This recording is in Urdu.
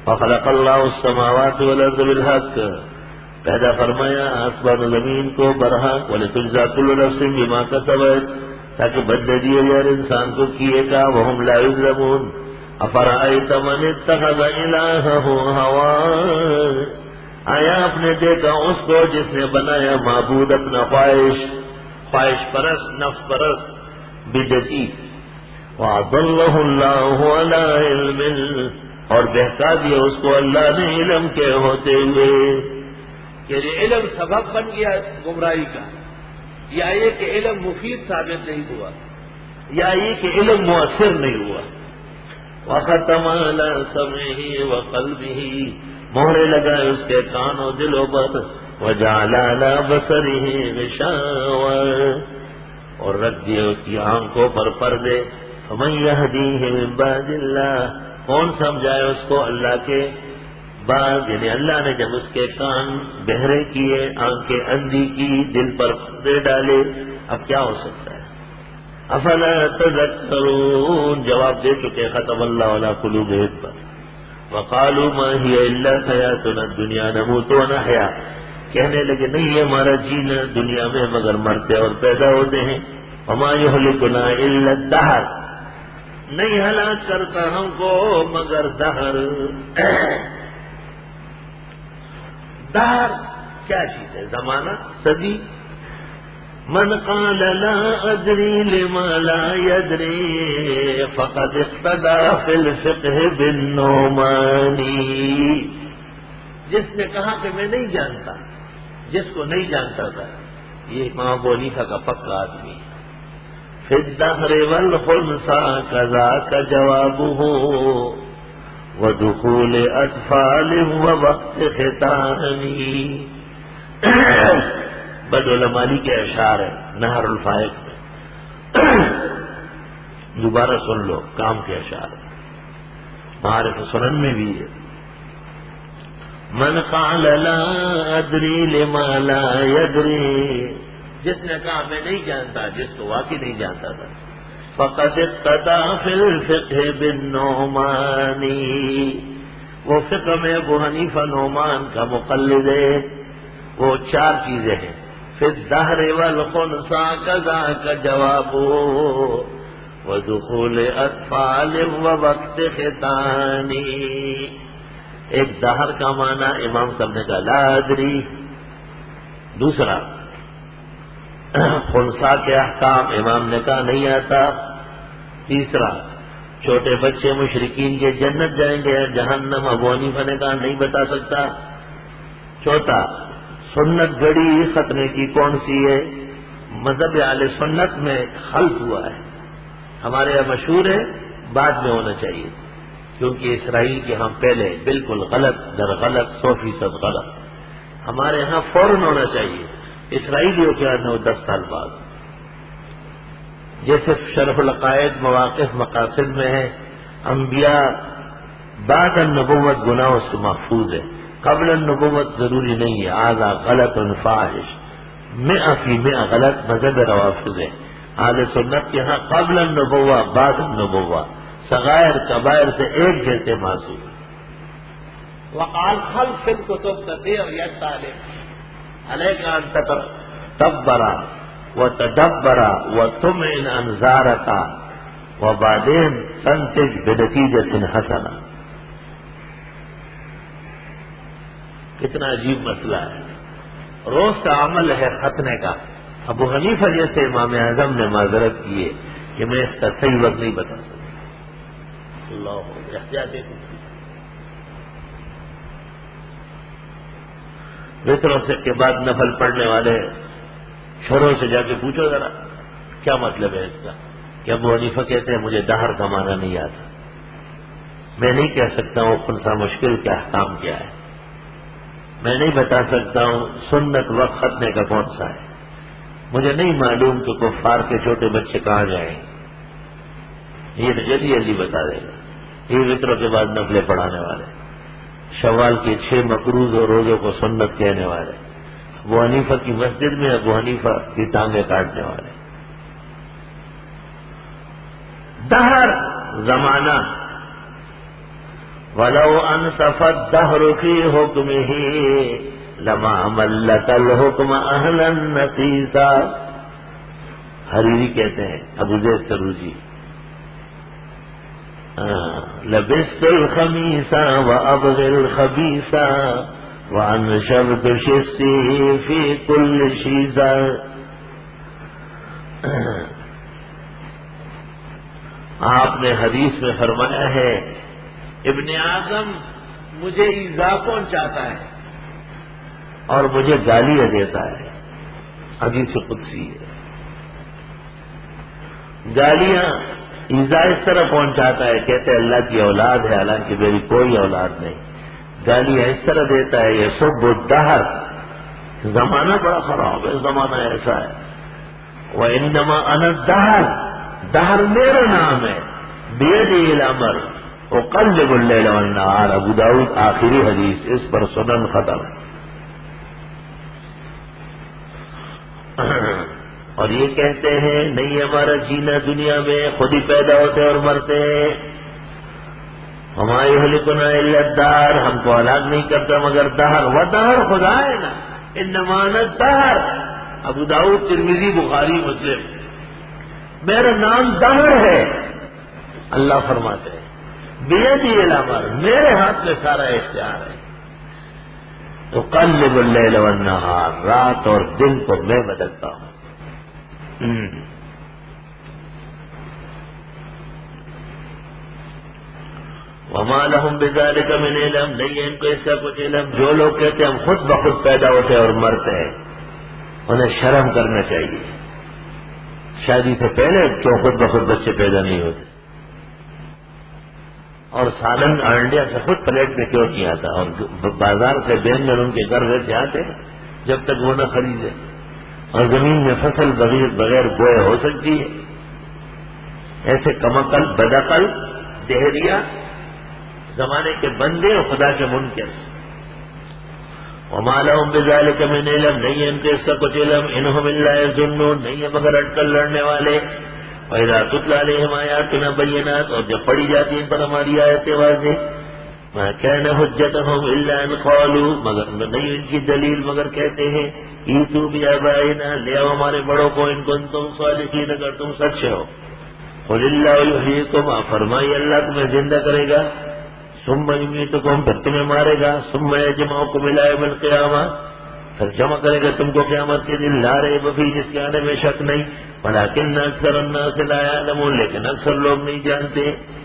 وخلق اللہ السماوات والارض بالحق، پیدا فرمایا آسمان و زمین کو برحق، ولتجزا کل نفس بما کسبت، تاکہ بدلے دیے جائے انسان کو کیے گا، وہم لا یظلمون۔ افرأیت من اتخذ الہہ ہواہ، آیا آپ نے دیکھا اس کو جس نے بنایا معبود اپنا خواہش پرست، نفس پرست، بدعتی، وَأَضَلَّهُ اللَّهُ عَلَىٰ عِلْمٍ، اور بہکا دیا اس کو اللہ نے علم کے ہوتے ہوئے، کہ یہ علم سبب بن گیا گمراہی کا، یا یہ کہ علم مفید ثابت نہیں ہوا، یا یہ کہ علم مؤثر نہیں ہوا۔ وَخَتَمَ عَلَىٰ سَمْعِهِ وَقَلْبِهِ، مہرے لگائے اس کے کانوں دلوں پر، وَجَعَلَ عَلَىٰ بَصَرِهِ غِشَاوَةً، اور رکھ دیے اس کی آنکھوں پر پردے۔ فَمَن يَهْدِيهِ مِن بَعْدِ اللَّهِ، کون سمجھائے اس کو اللہ کے بعد، یعنی اللہ نے جب اس کے کان بہرے کیے، آنکھیں اندھی کی، دل پر پردے ڈالے، اب کیا ہو سکتا ہے؟ افلا تذکرون، جواب دے چکے، ختم اللہ علی قلوبہم پر۔ وقالوا ما هي الا حیاتنا الدنیا نموت ونحیا، کہنے لگے نہیں ہے ہمارا جینا دنیا میں مگر مرتے اور پیدا ہوتے ہیں۔ وما یہلکنا الا الدہر، نہیں ہلاک کرتا ہم کو مگر دہر۔ دہر کیا چیز ہے؟ زمانہ، صدی۔ من قال لا ادری لما لا یدری فقد اقتدى فی الفقہ بالنعمانی، جس نے کہا کہ میں نہیں جانتا، جس کو نہیں جانتا تھا، یہ امام ابو حنیفہ کا پکا آدمی ہے۔ فی الدہر والخنثی کذاک جوابہ ودخول اطفال ووقت ختان، بدعلمانی کے اشعار ہیں نہر الفائق میں، دوبارہ سن لو، کام کے اشعار ہیں، معارف سنن میں بھی ہے۔ من قال لا ادری لما لا یدری، جس نے کہا میں نہیں جانتا، جس کو واقعی نہیں جانتا تھا، فقد اقتدى فی الفقہ بالنعمان، وہ فقہ میں ابو حنیفہ نعمان کا مقلد ہے۔ وہ چار چیزیں ہیں، فی الدہر والخنثی کذاک جواب ودخول اطفال ووقت ختان۔ ایک دہر کا معنی امام صاحب نے کہا لا ادری، دوسرا خنثی کے احکام امام نے کہا نہیں آتا، تیسرا چھوٹے بچے مشرکین کے جنت جائیں گے یا جہنم، ابو حنیفہ نے کہا نہیں بتا سکتا، چوتھا سنت گھڑی ختنے کی کون سی ہے؟ مذہب اہل سنت میں خلط ہوا ہے، ہمارے یہاں مشہور ہے، بعد میں ہونا چاہیے، کیونکہ اسرائیل کے ہاں پہلے بالکل غلط در غلط 100% غلط، ہمارے یہاں فوراً ہونا چاہیے، اسرائیلیوں کے 9-10 سال بعد۔ جیسے شرح العقائد مواقف مقاصد میں ہے، انبیاء بعد النبوت گناہوں سے محفوظ ہے، قبل النبوت ضروری نہیں ہے، آزا غلط فاحش 100% غلط مذہب روافض ہے۔ اہل سنت کے ہاں قبل النبوہ بعد النبوہ صغائر کبائر سے ایک جیسے معصوم۔ وقال خلف الكتب كثير يسأل عليك أن تتدبر وتدبر وتمعن أنظارك وبعدين تنتج بنتيجة حسنة۔ کتنا عجیب مسئلہ ہے، روز کا عمل ہے ختنے کا۔ ابو حنیفہ جیسے امام اعظم نے معذرت کی ہے کہ میں اس کا صحیح وقت نہیں بتا سکتا۔ اللہ احتیاط وطروں سے کے بعد نفل پڑھنے والے شروع سے جا کے پوچھو ذرا کیا مطلب ہے اس کا، کہ ابو حنیفہ کہتے ہیں مجھے دہر کا معنی نہیں آتا، میں نہیں کہہ سکتا ہوں خنثی مشکل کا احکام کیا ہے، میں نہیں بتا سکتا ہوں سنت وقت ختنے کا کون سا ہے، مجھے نہیں معلوم کہ کفار کے چھوٹے بچے کہاں جائیں، یہ جلدی جلدی بتا دے گا۔ یہ وطروں کے بعد نفلیں پڑھانے والے، شوال کے 6 مقروض اور روزوں کو سنت کہنے والے، ابو حنیفہ کی مسجد میں ابو حنیفہ کی ٹانگیں کاٹنے والے۔ دہر زمانہ، وَلَوْ أَنْصَفَ الدَّهْرُ فِي حُكْمِهِ لَمَا مَلَّكَ الْحُكْمَ أَهْلًا نَفِيسًا. حریری کہتے ہیں ابو زید سروجی، لبست الخمیس وابغ الخبیث وانشرت شستی فی کل شیزہ. آپ نے حدیث میں فرمایا ہے ابن اعظم مجھے ایذا پہنچاتا ہے اور مجھے گالیاں دیتا ہے. حدیث قدسی ہے. گالیاں ایذا اس طرح پہنچاتا ہے، کہتے اللہ کی اولاد ہے حالانکہ میری کوئی اولاد نہیں. گالیاں اس طرح دیتا ہے یہ سب الدہر، زمانہ بڑا خراب ہے، زمانہ ایسا ہے. وَإِنَّمَا أَنَا الدَّهْرُ، دہر میرا نام ہے. بِيَدِهِ الْأَمْرُ اقلب اللیل والنہار. ابو داؤد آخری حدیث، اس پر سنن ختم. اور یہ کہتے ہیں نہیں ہمارا جینا دنیا میں خود ہی پیدا ہوتے اور مرتے ہیں. ہمارے ہلکنا الا الدہر، ہم کو ہلاک نہیں کرتا مگر دہر. وہ دہر خدا ہے نا، انما انا الدہر. ابو داؤد ترمذی بخاری مسلم. میرا نام دہر ہے. اللہ فرماتے ہیں بیدی الامر، میرے ہاتھ میں سارا اختیار ہے. تو اقلب اللیل والنہار، رات اور دن کو میں بدلتا ہوں. وما لهم بذلك من علم، نہیں ہے ان کو اس کا کچھ علم. جو لوگ کہتے ہیں ہم خود بخود پیدا ہوتے اور مرتے ہیں، انہیں شرم کرنا چاہیے. شادی سے پہلے کیوں خود بخود بچے پیدا نہیں ہوتے؟ اور سالن انڈیا سے خود پلیٹ میں کیوں نہیں آتا؟ اور بازار سے بینگن ان کے گھر سے آتے جب تک وہ نہ خریدے. اور زمین میں فصل بغیر بوئے ہو سکتی ہے؟ ایسے کمعقل بدعقل دہریا زمانے کے بندے اور خدا کے منکر. وما لهم بذلك من علم، نہیں ہے ان کے اس کا کچھ علم. انہم الا یظنون، نہیں ہے مگر اٹکل لڑنے والے. وَإِذَا تُتْلَىٰ عَلَيْهِمْ آيَاتُنَا بَيِّنَاتٍ، اور جب پڑھی جاتی ان پر ہماری آیتیں واضح. مَا كَانَ حُجَّتُهُمْ إِلَّا أَنْ قَالُوا، مگر نہیں ان کی دلیل مگر کہتے ہیں ایتوا بِآبَائِنَا، لے آؤ ہمارے بڑوں کو، ان کنتم صادقین، اگر تم سچے ہو. قُلِ اللَّهُ يُحْيِيكُمْ، فرمائیے اللہ تمہیں زندہ کرے گا. ثُمَّ يُمِيتُكُمْ، پھر تمہیں مارے گا. ثُمَّ يَجْمَعُكُمْ إِلَىٰ يَوْمِ الْقِيَامَةِ، پھر جمع کرے گا تم کو قیامت کے دن. لا ریب فیہ، جس کے آنے میں شک نہیں. ولیکن اکثر الناس لا یعلمون، لیکن اکثر لوگ نہیں جانتے.